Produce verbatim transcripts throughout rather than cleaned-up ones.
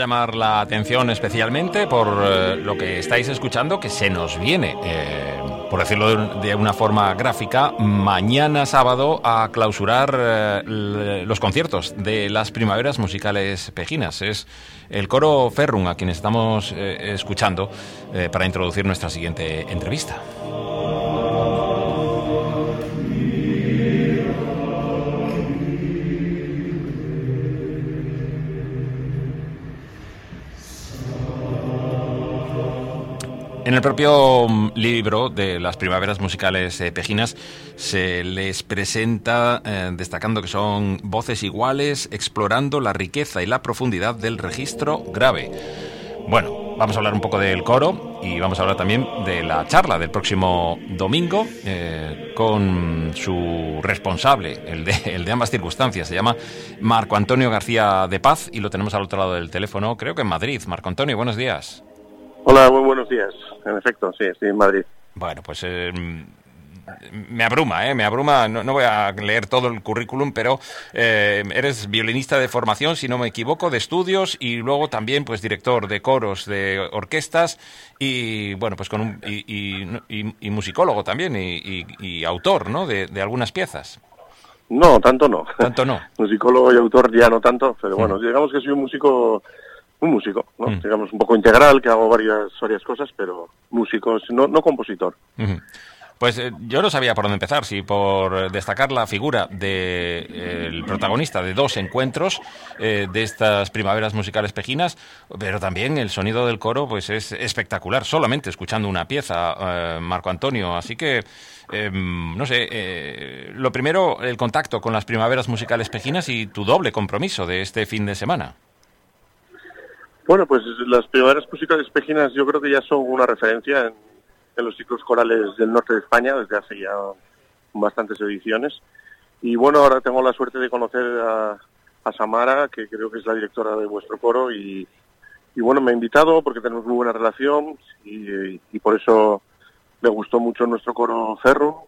llamar la atención especialmente por eh, lo que estáis escuchando, que se nos viene, eh, por decirlo de, de una forma gráfica, mañana sábado a clausurar eh, los conciertos de las Primaveras Musicales Pejinas. Es el coro Ferrum a quien estamos eh, escuchando eh, para introducir nuestra siguiente entrevista. En el propio libro de las Primaveras Musicales eh, Pejinas se les presenta eh, destacando que son voces iguales explorando la riqueza y la profundidad del registro grave. Bueno, vamos a hablar un poco del coro y vamos a hablar también de la charla del próximo domingo eh, con su responsable, el de, el de ambas circunstancias. Se llama Marco Antonio García de Paz y lo tenemos al otro lado del teléfono, creo que en Madrid. Marco Antonio, buenos días. Hola, muy buenos días. En efecto, sí, estoy en Madrid. Bueno, pues eh, me abruma, ¿eh? Me abruma. No, no voy a leer todo el currículum, pero eh, eres violinista de formación, si no me equivoco, de estudios y luego también, pues, director de coros, de orquestas y, bueno, pues con un y, y, y, y musicólogo también y, y, y autor, ¿no? De, de algunas piezas. No, tanto no. Tanto no. Musicólogo y autor ya no tanto, pero bueno, mm. digamos que soy un músico. Un músico, ¿no? Mm. Digamos, un poco integral, que hago varias varias cosas, pero músico, no, no compositor. Uh-huh. Pues eh, yo no sabía por dónde empezar, si por destacar la figura del de, eh, protagonista de dos encuentros eh, de estas Primaveras Musicales Pejinas, pero también el sonido del coro pues es espectacular, solamente escuchando una pieza, eh, Marco Antonio. Así que, eh, no sé, eh, lo primero, el contacto con las Primaveras Musicales Pejinas y tu doble compromiso de este fin de semana. Bueno, pues las Primaveras Musicales Pejinas yo creo que ya son una referencia en, en los ciclos corales del norte de España desde hace ya bastantes ediciones. Y bueno, ahora tengo la suerte de conocer a, a Samara, que creo que es la directora de vuestro coro, y, y bueno, me ha invitado porque tenemos muy buena relación y, y por eso me gustó mucho nuestro coro Ferrum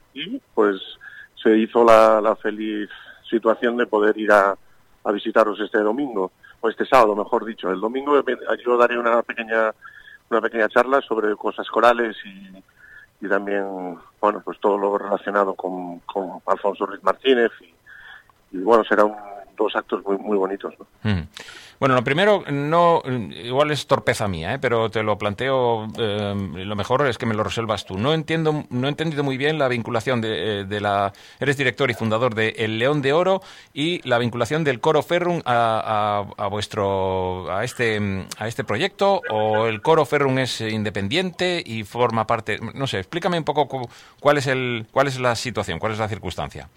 y pues se hizo la, la feliz situación de poder ir a, a visitaros este domingo. O este sábado, mejor dicho. El domingo yo daré una pequeña una pequeña charla sobre cosas corales y, y también, bueno, pues todo lo relacionado con, con Alfonso Ruiz Martínez y, y bueno, serán dos actos muy muy bonitos, ¿no? Mm. Bueno, lo primero, no, igual es torpeza mía, ¿eh? Pero te lo planteo, eh, lo mejor es que me lo resuelvas tú. No entiendo, no he entendido muy bien la vinculación de, de la... Eres director y fundador de El León de Oro y la vinculación del Coro Ferrum a, a, a vuestro, a este, a este proyecto, o el Coro Ferrum es independiente y forma parte... No sé, explícame un poco cuál es el, cuál es la situación, cuál es la circunstancia.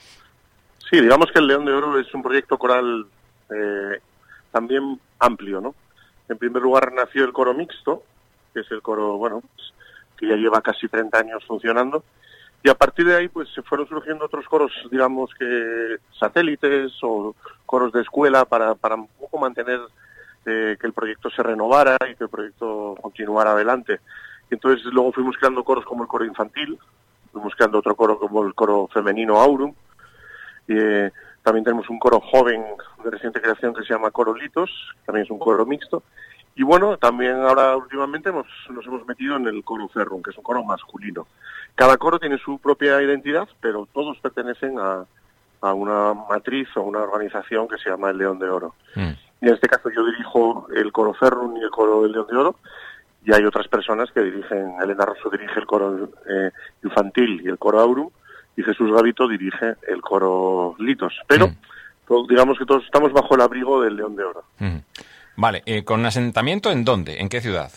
Sí, digamos que El León de Oro es un proyecto coral eh, también amplio, ¿no? En primer lugar nació el coro mixto, que es el coro, bueno, que ya lleva casi treinta años funcionando, y a partir de ahí pues se fueron surgiendo otros coros, digamos que satélites o coros de escuela para, para un poco mantener eh, que el proyecto se renovara y que el proyecto continuara adelante. Y entonces luego fuimos creando coros como el coro infantil, fuimos creando otro coro como el coro femenino Aurum, y eh, también tenemos un coro joven de reciente creación que se llama Coro Litos, también es un coro mixto. Y bueno, también ahora últimamente hemos, nos hemos metido en el coro Ferrum, que es un coro masculino. Cada coro tiene su propia identidad, pero todos pertenecen a, a una matriz o una organización que se llama El León de Oro. Mm. Y en este caso yo dirijo el coro Ferrum y el coro del León de Oro, y hay otras personas que dirigen, Elena Rosso dirige el coro eh, infantil y el coro Aurum, y Jesús Gavito dirige el coro Litos. Pero mm. todo, digamos que todos estamos bajo el abrigo del León de Oro. Mm. Vale, eh, ¿con asentamiento en dónde? ¿En qué ciudad?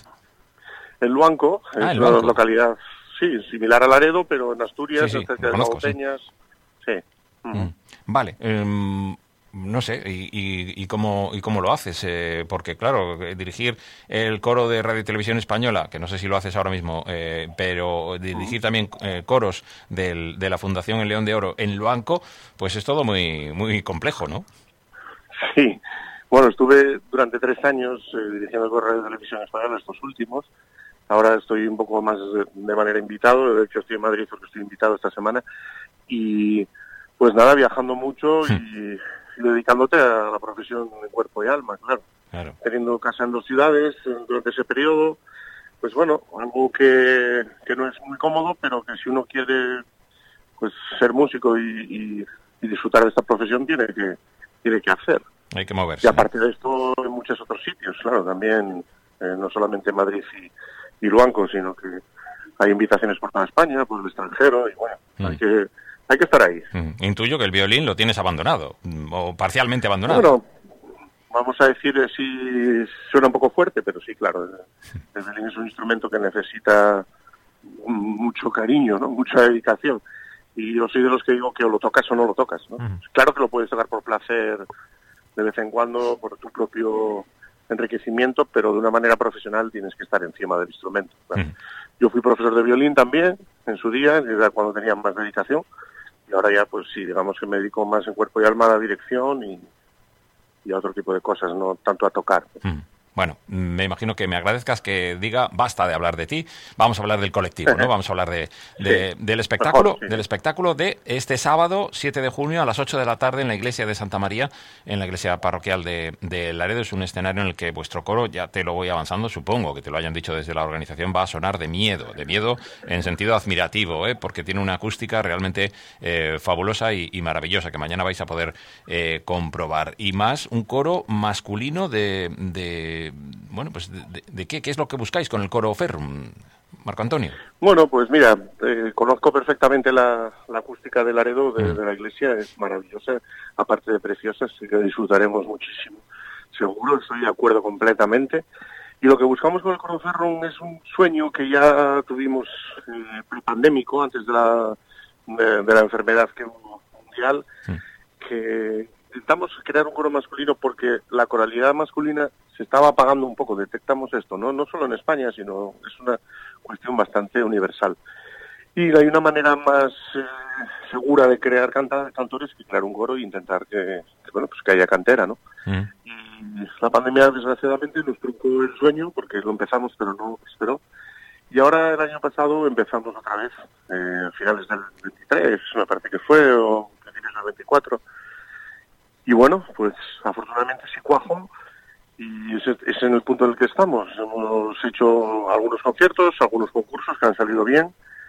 En Luanco, ah, es una Luanco. Localidad, sí, similar a Laredo, pero en Asturias, sí, sí, cerca de Monteñas. Sí. sí. Mm. Vale, eh, no sé, y, y, y, cómo, y cómo lo haces, eh, porque claro, dirigir el coro de Radio y Televisión Española, que no sé si lo haces ahora mismo, eh, pero dirigir también eh, coros del, de la Fundación El León de Oro en Luanco, pues es todo muy muy complejo, ¿no? Sí, bueno, estuve durante tres años eh, dirigiendo el coro de Radio y Televisión Española, estos últimos. Ahora estoy un poco más de, de manera invitado, de hecho estoy en Madrid porque estoy invitado esta semana, y pues nada, viajando mucho y... y dedicándote a la profesión en cuerpo y alma, claro. claro. teniendo casa en dos ciudades durante ese periodo. Pues bueno, algo que, que no es muy cómodo, pero que si uno quiere pues ser músico y, y, y disfrutar de esta profesión, tiene que tiene que hacer. Hay que moverse. Y aparte de esto, en muchos otros sitios, claro, también, eh, no solamente en Madrid y, y Luanco, sino que hay invitaciones por toda España, por el extranjero, y bueno, mm. hay que hay que estar ahí. Mm. Intuyo que el violín lo tienes abandonado, o parcialmente abandonado. Bueno, vamos a decir, eh, sí, suena un poco fuerte, pero sí, claro, el violín es un instrumento que necesita mucho cariño, ¿no? Mucha dedicación. Y yo soy de los que digo que o lo tocas o no lo tocas, ¿no? Uh-huh. Claro que lo puedes tocar por placer de vez en cuando, por tu propio enriquecimiento, pero de una manera profesional tienes que estar encima del instrumento. ¿Vale? Uh-huh. Yo fui profesor de violín también, en su día, cuando tenía más dedicación, y ahora ya, pues sí, digamos que me dedico más en cuerpo y alma a la dirección y, y a otro tipo de cosas, no tanto a tocar. Uh-huh. Bueno, me imagino que me agradezcas que diga basta de hablar de ti, vamos a hablar del colectivo, ¿no? Vamos a hablar de, de sí, del espectáculo, mejor, sí. del espectáculo de este sábado, siete de junio, a las ocho de la tarde en la iglesia de Santa María, en la iglesia parroquial de, de Laredo. Es un escenario en el que vuestro coro, ya te lo voy avanzando, supongo que te lo hayan dicho desde la organización, va a sonar de miedo, de miedo en sentido admirativo, ¿eh? Porque tiene una acústica realmente eh, fabulosa y, y maravillosa, que mañana vais a poder eh, comprobar. Y más, un coro masculino de... de bueno, pues de, de, de qué, qué es lo que buscáis con el coro Ferrum, Marco Antonio. Bueno, pues mira, eh, conozco perfectamente la, la acústica de Laredo, de, mm. de la iglesia, es maravillosa, aparte de preciosa, así que disfrutaremos muchísimo, seguro, estoy de acuerdo completamente. Y lo que buscamos con el coro Ferrum es un sueño que ya tuvimos eh, prepandémico, antes de la, de, de la enfermedad que hubo mundial, mm. que intentamos crear un coro masculino porque la coralidad masculina se estaba apagando un poco, detectamos esto, no no solo en España, sino es una cuestión bastante universal. Y hay una manera más eh, segura de crear canta, cantores que crear un coro e intentar que, que bueno pues que haya cantera, ¿no? Mm. Y la pandemia desgraciadamente nos truncó el sueño porque lo empezamos pero no esperó. Y ahora el año pasado empezamos otra vez, eh, a finales del veintitrés, me parece que fue, o principios del veinticuatro. Y bueno, pues afortunadamente sí cuajo. Y ese es en el punto en el que estamos. Hemos hecho algunos conciertos, algunos concursos que han salido bien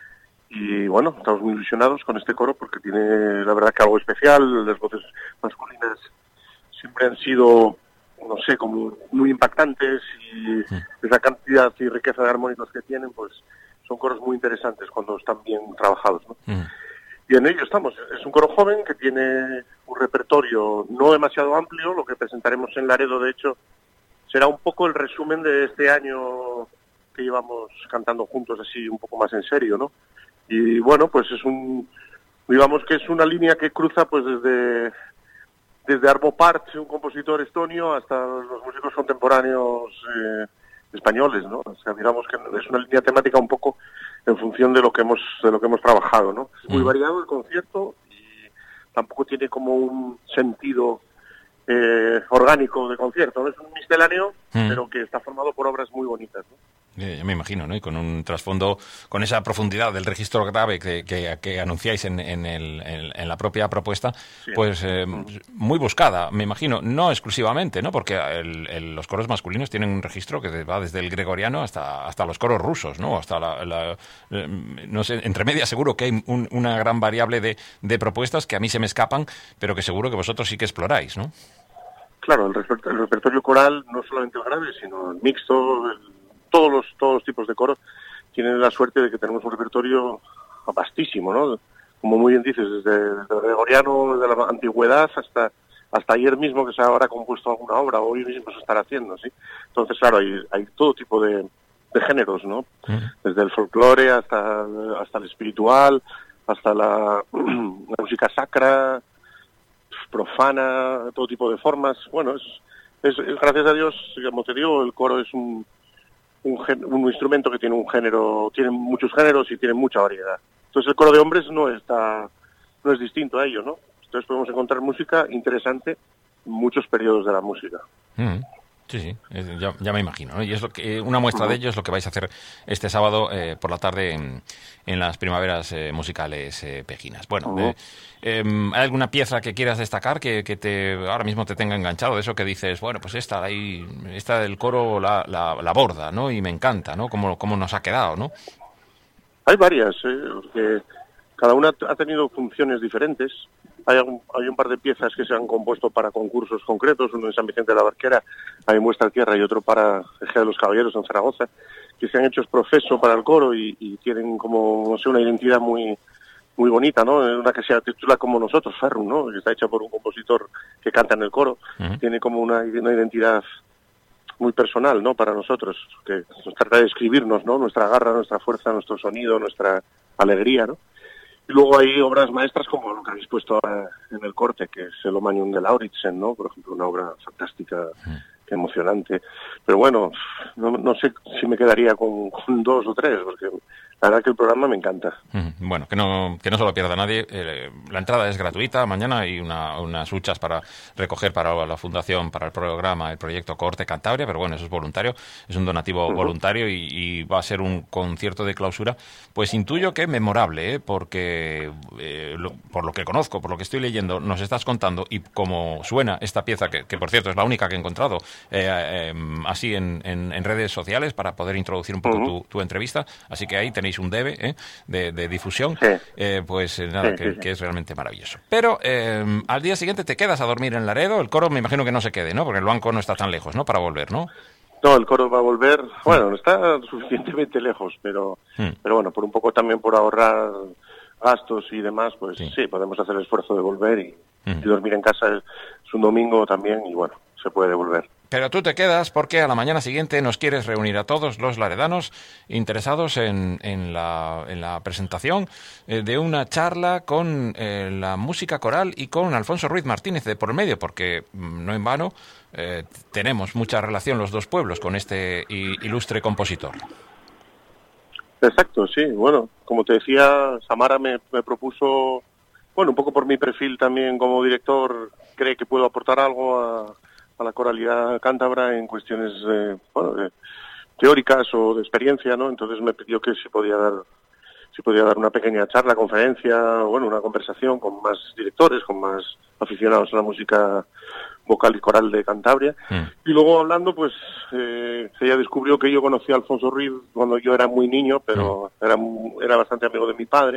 y bueno, estamos muy ilusionados con este coro porque tiene la verdad que algo especial. Las voces masculinas siempre han sido, no sé, como muy impactantes y sí. esa cantidad y riqueza de armónicos que tienen, pues son coros muy interesantes cuando están bien trabajados, ¿no? Sí. Y en ello estamos. Es un coro joven que tiene un repertorio no demasiado amplio. Lo que presentaremos en Laredo, de hecho, será un poco el resumen de este año que llevamos cantando juntos así un poco más en serio, ¿no? Y bueno, pues es un, digamos que es una línea que cruza pues desde desde Arvo Pärt, un compositor estonio, hasta los músicos contemporáneos eh, españoles, ¿no? O sea, digamos que es una línea temática un poco en función de lo que hemos de lo que hemos trabajado, ¿no? Es muy variado el concierto y tampoco tiene como un sentido eh, orgánico de concierto, ¿no? Es un misceláneo, mm. pero que está formado por obras muy bonitas, ¿no? Eh, ya me imagino, ¿no? Y con un trasfondo, con esa profundidad del registro grave que, que, que anunciáis en, en, el, en, en la propia propuesta, sí. pues eh, mm. muy buscada, me imagino, no exclusivamente, ¿no? Porque el, el, los coros masculinos tienen un registro que va desde el gregoriano hasta, hasta los coros rusos, ¿no? Hasta la, la eh, no sé, entre medias seguro que hay un, una gran variable de, de propuestas que a mí se me escapan, pero que seguro que vosotros sí que exploráis, ¿no? Claro, el, reper- el repertorio coral, no solamente el grave, sino el mixto, el Todos los, todos los tipos de coros tienen la suerte de que tenemos un repertorio vastísimo, ¿no? Como muy bien dices, desde, desde el gregoriano, desde la antigüedad hasta hasta ayer mismo que se ha ahora compuesto alguna obra, o hoy mismo se estará haciendo, ¿sí? Entonces, claro, hay, hay todo tipo de, de géneros, ¿no? Uh-huh. Desde el folclore hasta, hasta el espiritual, hasta la, la música sacra, profana, todo tipo de formas. Bueno, es, es gracias a Dios, como te digo, el coro es un Un, gen, un instrumento que tiene un género, tiene muchos géneros y tiene mucha variedad. Entonces el coro de hombres no está, no es distinto a ello, ¿no? Entonces podemos encontrar música interesante en muchos periodos de la música. Mm. Sí, sí, ya, ya me imagino, ¿no? Y es lo que, una muestra uh-huh. de ello es lo que vais a hacer este sábado eh, por la tarde en, en las primaveras eh, musicales eh, pejinas. Bueno, uh-huh. eh, eh, ¿hay alguna pieza que quieras destacar que, que te ahora mismo te tenga enganchado? De eso que dices, bueno, pues esta, ahí, esta del coro la, la, la borda, ¿no? Y me encanta, ¿no? Cómo, cómo nos ha quedado, ¿no? Hay varias, ¿eh? Porque cada una ha tenido funciones diferentes. Hay un, hay un par de piezas que se han compuesto para concursos concretos, uno en San Vicente de la Barquera, hay en Muestra Tierra, y otro para Ejea de los Caballeros en Zaragoza, que se han hecho profeso para el coro y, y tienen como, no sé, una identidad muy muy bonita, ¿no? Una que se titula como nosotros, Ferrum, ¿no? Que está hecha por un compositor que canta en el coro. Uh-huh. Tiene como una, una identidad muy personal, ¿no? Para nosotros, que nos trata de describirnos, ¿no? Nuestra garra, nuestra fuerza, nuestro sonido, nuestra alegría, ¿no? Y luego hay obras maestras como lo que habéis puesto ahora en el corte, que es el Omanium de Lauritsen, ¿no? Por ejemplo, una obra fantástica, que emocionante. Pero bueno, no, no sé si me quedaría con, con dos o tres, porque la verdad que el programa me encanta. Bueno, que no que no se lo pierda nadie. Eh, la entrada es gratuita. Mañana hay una, unas huchas para recoger para la Fundación, para el programa, el proyecto Cohorte Cantabria, pero bueno, eso es voluntario, es un donativo uh-huh. voluntario y, y va a ser un concierto de clausura, pues intuyo que memorable, ¿eh? Porque eh, lo, por lo que conozco, por lo que estoy leyendo, nos estás contando y como suena esta pieza, que, que por cierto es la única que he encontrado eh, eh, así en, en, en redes sociales para poder introducir un poco uh-huh. tu, tu entrevista, así que ahí tenéis un debe ¿eh? de, de difusión, sí. eh, pues eh, nada, sí, que, sí, sí. que es realmente maravilloso. Pero eh, al día siguiente te quedas a dormir en Laredo, el coro me imagino que no se quede, ¿no? Porque el banco no está tan lejos, ¿no? Para volver, ¿no? No, el coro va a volver, bueno, no está suficientemente lejos, pero, mm. pero bueno, por un poco también por ahorrar gastos y demás, pues sí, sí podemos hacer el esfuerzo de volver y, mm. y dormir en casa. Es un domingo también y bueno, se puede volver. Pero tú te quedas porque a la mañana siguiente nos quieres reunir a todos los laredanos interesados en, en, la, en la presentación eh, de una charla con eh, la música coral y con Alfonso Ruiz Martínez de por el medio, porque no en vano eh, tenemos mucha relación los dos pueblos con este ilustre compositor. Exacto, sí. Bueno, como te decía, Samara me, me propuso, bueno, un poco por mi perfil también como director, cree que puedo aportar algo a... a la coralidad cántabra en cuestiones eh, bueno, de, teóricas o de experiencia, ¿no? Entonces me pidió que si podía dar si podía dar una pequeña charla, conferencia, bueno, una conversación con más directores, con más aficionados a la música vocal y coral de Cantabria. Mm. Y luego hablando, pues, eh, ella descubrió que yo conocía a Alfonso Ruiz cuando yo era muy niño, pero mm. era, era bastante amigo de mi padre.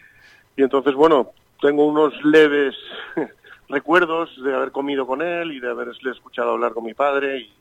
Y entonces, bueno, tengo unos leves... recuerdos de haber comido con él y de haberle escuchado hablar con mi padre y,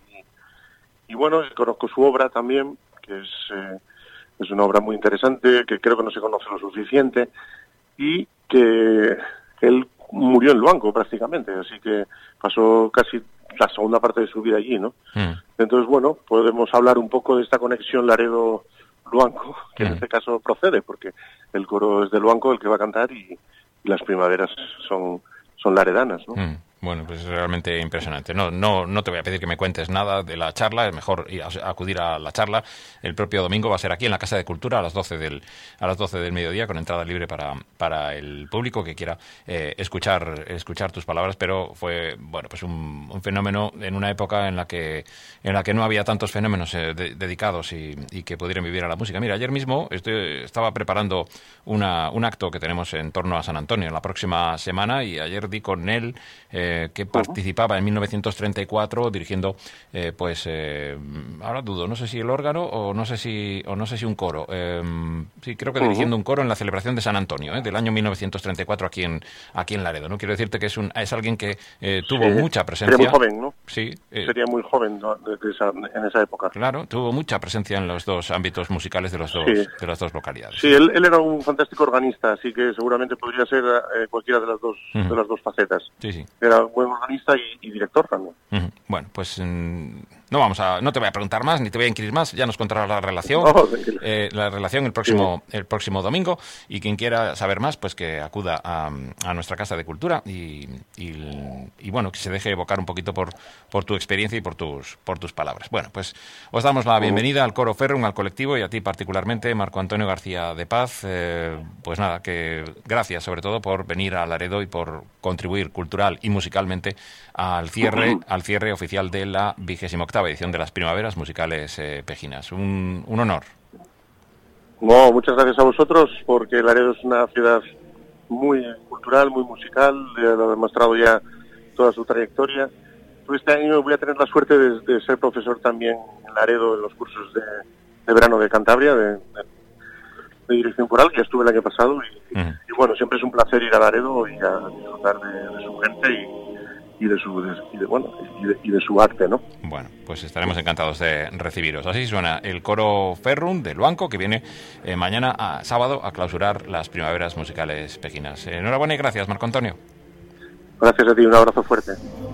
y bueno, conozco su obra también, que es, eh, es una obra muy interesante, que creo que no se conoce lo suficiente y que él murió en Luanco prácticamente, así que pasó casi la segunda parte de su vida allí, ¿no? Mm. Entonces, bueno, podemos hablar un poco de esta conexión Laredo-Luanco, que mm. en este caso procede, porque el coro es de Luanco el que va a cantar y, y las primaveras son... son laredanas, ¿no? Mm, bueno, pues es realmente impresionante. No, no, no te voy a pedir que me cuentes nada de la charla, es mejor ir a acudir a la charla. El propio domingo va a ser aquí en la Casa de Cultura a las doce del, a las doce del mediodía, con entrada libre para, para el público que quiera eh, escuchar, escuchar tus palabras, pero fue, bueno, pues un, un fenómeno en una época en la que, en la que no había tantos fenómenos eh, de, dedicados y, y que pudieran vivir a la música. Mira, ayer mismo estoy, estaba preparando una, un acto que tenemos en torno a San Antonio la próxima semana y ayer di con él eh, que participaba en mil novecientos treinta y cuatro dirigiendo eh, pues eh, ahora dudo, no sé si el órgano o no sé si o no sé si un coro eh, sí, creo que dirigiendo un coro en la celebración de San Antonio eh, del año mil novecientos treinta y cuatro aquí en aquí en Laredo, ¿no? Quiero decirte que es un es alguien que eh, tuvo sí, mucha presencia. Sería muy joven, ¿no? Sí. Eh, sería muy joven, ¿no? de, de esa, en esa época. Claro, tuvo mucha presencia en los dos ámbitos musicales de los dos sí. de las dos localidades. Sí, él, él era un fantástico organista, así que seguramente podría ser eh, cualquiera de las dos uh-huh. de las dos facetas. Sí, sí. Era buen organista y, y director también. Uh-huh. Bueno, pues mm, no vamos a, no te voy a preguntar más, ni te voy a inquirir más, ya nos contarás la relación, Oh, eh, la relación el próximo, sí. el próximo domingo, y quien quiera saber más, pues que acuda a, a nuestra Casa de Cultura y, y, y bueno, que se deje evocar un poquito por, por tu experiencia y por tus, por tus palabras. Bueno, pues os damos la bienvenida al Coro Ferrum, al colectivo, y a ti particularmente, Marco Antonio García de Paz. Eh, pues nada, que gracias sobre todo por venir a Laredo y por contribuir cultural y musicalmente al cierre, al cierre oficial de la vigésima octava edición de las Primaveras Musicales eh, Pejinas. Un, un honor. No, muchas gracias a vosotros, porque Laredo es una ciudad muy cultural, muy musical, lo ha demostrado ya toda su trayectoria. Este año voy a tener la suerte de, de ser profesor también en Laredo en los cursos de, de verano de Cantabria, de, de, de dirección coral, que estuve el año pasado, y, uh-huh. y bueno, siempre es un placer ir a Laredo y a disfrutar de, de su gente y, y de su de, y de, bueno y de, y de su arte, ¿no? Bueno, pues estaremos encantados de recibiros. Así suena el Coro Ferrum del Luanco, que viene eh, mañana a sábado a clausurar las Primaveras Musicales Pejinas. Eh, enhorabuena y gracias, Marco Antonio. Gracias a ti, un abrazo fuerte.